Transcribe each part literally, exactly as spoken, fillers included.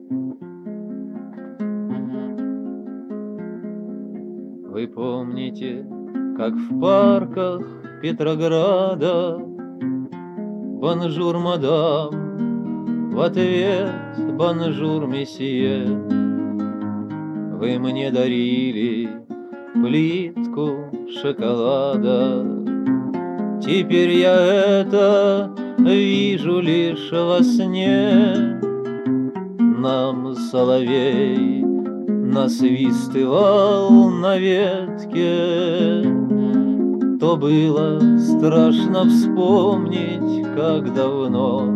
Вы помните, как в парках Петрограда «Бонжур, мадам», в ответ «Бонжур, месье». Вы мне дарили плитку шоколада. Теперь я это вижу лишь во сне. Нам соловей насвистывал на ветке. То было страшно вспомнить, как давно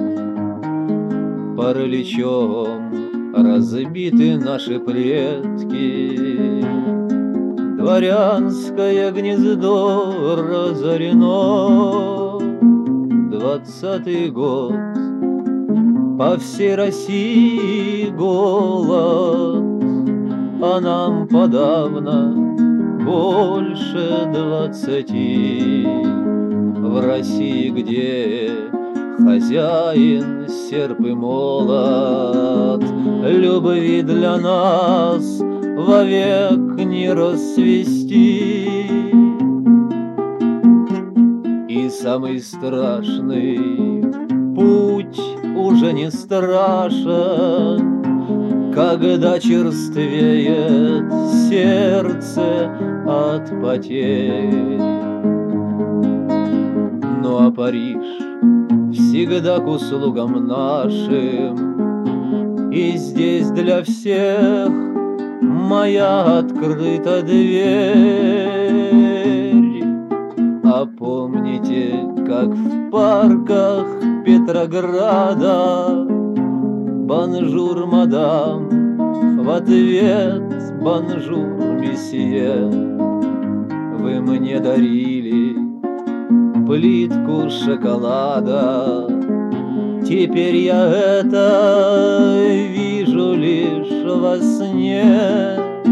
параличом разбиты наши предки. Дворянское гнездо разорено. Двадцатый год, по всей России голод, а нам подавно больше двадцати. В России, где хозяин серп и молот, любви для нас вовек не расцвести. И самый страшный путь уже не страшен, когда черствеет сердце от потерь. Ну а Париж всегда к услугам нашим, и здесь для всех моя открыта дверь. А помните, как в парках Петрограда «Бонжур, мадам», в ответ «Бонжур, месье». Вы мне дарили плитку шоколада. Теперь я это вижу лишь во сне.